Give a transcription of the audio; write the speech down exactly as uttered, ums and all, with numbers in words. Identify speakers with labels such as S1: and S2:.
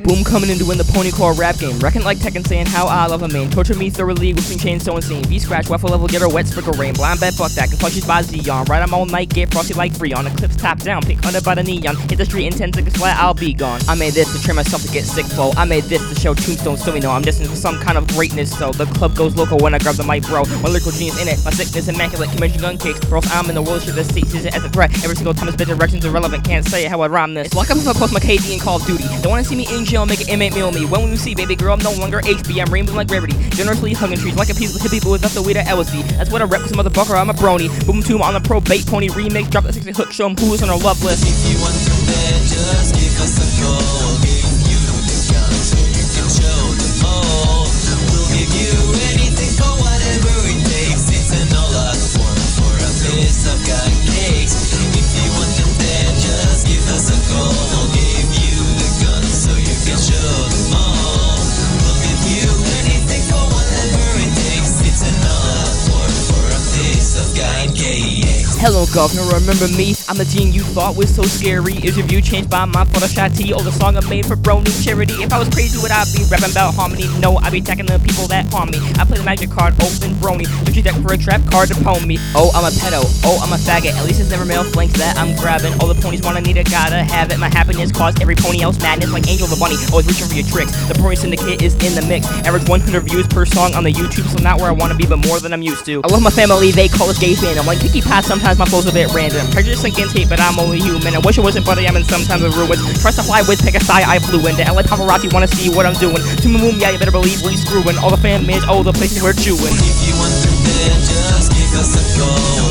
S1: Boom coming and doing the pony core rap game. Reckon like Tekken saying how I love a main. Torture me thoroughly, whipping chain so insane. V-scratch, waffle level, get her wet, sprinkle rain. Blind bet, fuck that, confused by Xeon. Ride 'em all night, get frosty like Freon. Eclipse top down, pick under by the neon. Hit the street in ten seconds flat, I'll be gone. I made this to train myself to get sick flow. I made this to show tombstones so we know I'm destined for some kind of greatness. So the club goes local when I grab the mic, bro. My lyrical genius in it, my sickness immaculate. Convention gun kicks, or else I'm in the world shit that sees it as a threat. Every single time this bitch direction's irrelevant, can't say how I rhyme this. It's like I'm if I post my K D in Call of Duty. They wanna see me in jail, make an inmate meal me. When will you see, baby girl, I'm no longer H B. I'm rainbow like gravity, generously hugging trees like a piece of hippie, but without the weed or L S D. That's what I rep, cause motherfucker, I'm a brony. Boom tomb on the probate pony remix, drop that sixty hook, show 'em who's on our love list.
S2: If you want to bet, just give us a call. We'll give you the gun so you can show them all. We'll give you anything for whatever it takes. It's an all-out form for a piece of gun cakes. If you want to bet, just give us a call. We'll give you the gun so you can show them all. We'll give you anything for whatever it takes. It's an all-out form for a piece of gun cakes.
S1: Hello governor, remember me? I'm the gene you thought was so scary. Is your view changed by my Photoshop T or the song I made for Brony charity? If I was crazy, would I be rapping about harmony? No, I'd be attacking the people that harm me. I play the magic card, open Brony. Don't you deck for a trap card to pwn me? Oh, I'm a pedo. Oh, I'm a faggot. At least it's never male flanks that I'm grabbing. All the ponies wanna need it, gotta have it. My happiness caused every pony else madness like Angel the Bunny. Always reaching for your tricks. The Pony Syndicate is in the mix. Average one hundred views per song on the YouTube, so not where I wanna be, but more than I'm used to. I love my family, they call us gay fandom. Like Picky Pie, sometimes my flow's a bit random. Prejudice against hate, but I'm only human. I wish I wasn't, but I am in sometimes of ruins. Trust to fly with Pegasi, I flew into L A paparazzi wanna see what I'm doing. To my moon, yeah, you better believe we screwing. All the fan mids, all the places we're chewing.
S2: If you want to bet, just give us a call.